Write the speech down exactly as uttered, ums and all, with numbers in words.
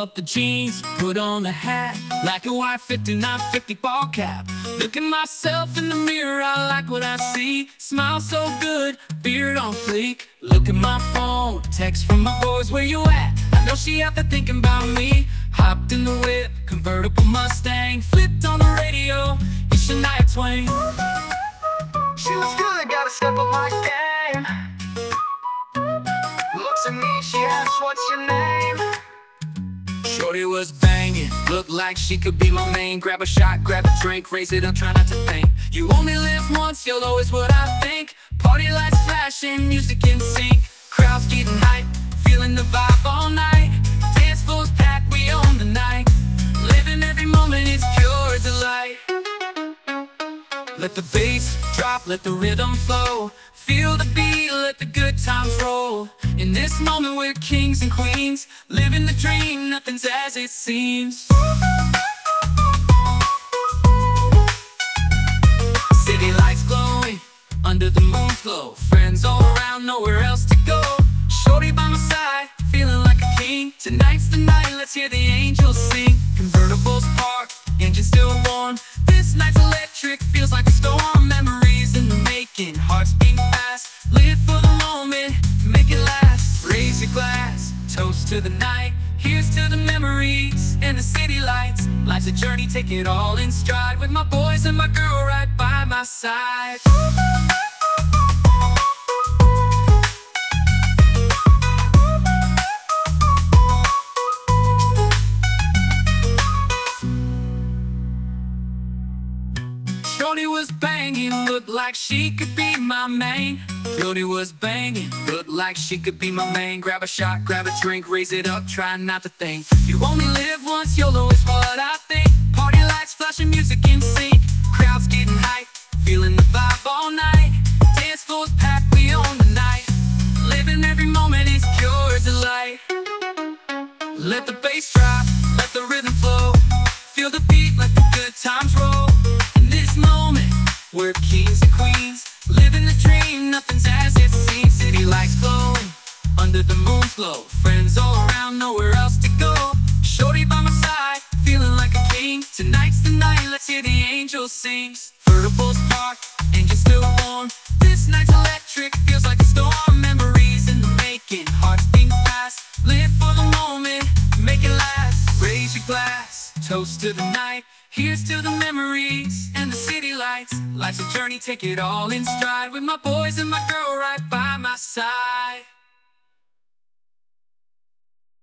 up the jeans, put on the hat, like a white fifty-nine fifty ball cap. Look at myself in the mirror, I like what I see. Smile so good, beard on fleek. Look at my phone, text from my boys, where you at? I know she out there thinking about me. Hopped in the whip, convertible Mustang, flipped on the radio, it's Shania Twain. She looks good, gotta step up my game. Looks at me, she asks, what's your name? Shorty was banging, looked like she could be my main. Grab a shot, grab a drink, raise it up, try not to think. You only live once, YOLO is what I think. Party lights flashing, music in sync. Crowds getting hype, feeling the vibe all night. Dance floors packed, we own the night. Living every moment, it's pure delight. Let the bass drop, let the rhythm flow. Feel the beat, let the good times roll. In this moment we're kings and queens, living the dream, nothing's as it seems. City lights glowing, under the moon's glow. Friends all around, nowhere else to go. Shorty by my side, feeling like a king. Tonight's the night, let's hear the angels sing. Convertibles parked, engine still warm. This night's electric, feels like a storm. Memories in the making, hearts beating fast. Live for the moment, make it last. Raise your glass, toast to the night. Here's to the memories and the city lights. Life's a journey, take it all in stride. With my boys and my girl right by my side. Shorty was banging, looked like she could be my main. Shorty was banging, looked like she could be my main. Grab a shot, grab a drink, raise it up, try not to think. You only live once, YOLO is what I think. Party lights flashing, music in sync. Crowds getting hype, feeling the vibe all night. Dance floors packed, we own the night. Living every moment is pure delight. Let the bass drop, let the rhythm flow. Feel the beat, let the good times roll. In this moment, we're kings and queens, living the dream, nothing's as it seems. City lights glowing, under the moon's glow. Friends all around, nowhere else to go. Shorty by my side, feeling like a king. Tonight's the night, let's hear the angels sing. Convertibles parked, engine still warm. This night's electric, feels like a storm. Memories in the making, hearts beating fast. Live for the moment, make it last. Raise your glass, toast to the night. Here's to the memories and the city lights. Life's a journey, take it all in stride. With my boys and my girl right by my side.